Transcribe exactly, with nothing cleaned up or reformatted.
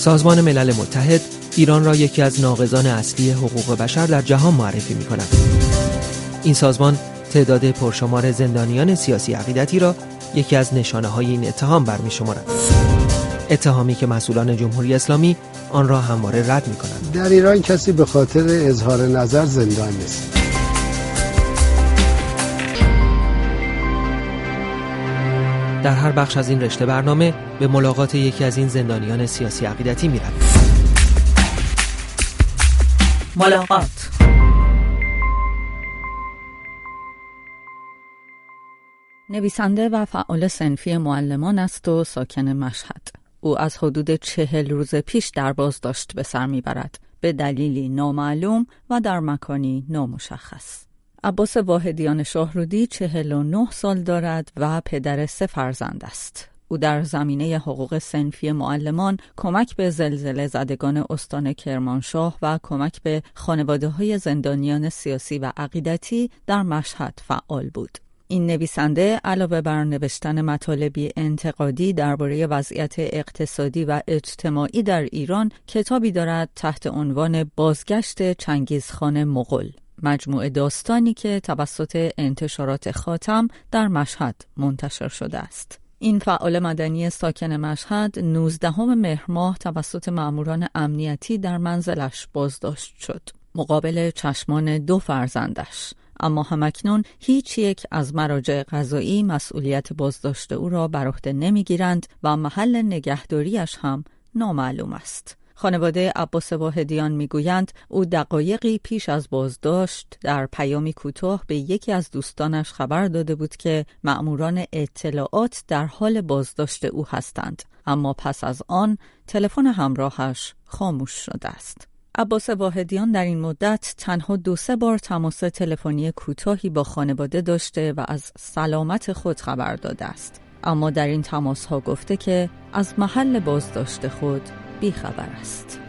سازمان ملل متحد ایران را یکی از ناقضان اصلی حقوق بشر در جهان معرفی می‌کند. این سازمان تعداد پرشمار زندانیان سیاسی عقیدتی را یکی از نشانه‌های این اتهام برمی‌شمارد. اتهامی که مسئولان جمهوری اسلامی آن را همواره رد می‌کنند. در ایران کسی به خاطر اظهار نظر زندان نیست. در هر بخش از این رشته برنامه به ملاقات یکی از این زندانیان سیاسی عقیدتی می‌رویم. ملاقات. نویسنده و فعال صنفی معلمان است و ساکن مشهد. او از حدود چهل روز پیش در بازداشت به سر میبرد به دلیلی نامعلوم و در مکانی نامشخص. عباس واحدیان شاهرودی چهل و نه سال دارد و پدر سه فرزند است. او در زمینه حقوق صنفی معلمان کمک به زلزله زدگان استان کرمانشاه و کمک به خانواده‌های زندانیان سیاسی و عقیدتی در مشهد فعال بود. این نویسنده علاوه بر نوشتن مطالبی انتقادی درباره وضعیت اقتصادی و اجتماعی در ایران، کتابی دارد تحت عنوان بازگشت چنگیزخان مغول، مجموعه داستانی که توسط انتشارات خاتم در مشهد منتشر شده است. این فعال مدنی ساکن مشهد نوزدهم مهر ماه توسط ماموران امنیتی در منزلش بازداشت شد، مقابل چشمان دو فرزندش. اما همکنون هیچ یک از مراجع قضایی مسئولیت بازداشت او را بر عهده نمیگیرند و محل نگهداریش هم نامعلوم است. خانواده عباس واحدیان میگویند او دقایقی پیش از بازداشت در پیامی کوتاه به یکی از دوستانش خبر داده بود که مأموران اطلاعات در حال بازداشت او هستند، اما پس از آن تلفن همراهش خاموش شده است. عباس واحدیان در این مدت تنها دو سه بار تماس تلفنی کوتاهی با خانواده داشته و از سلامت خود خبر داده است، اما در این تماس‌ها گفته که از محل بازداشت خود بیخبر است.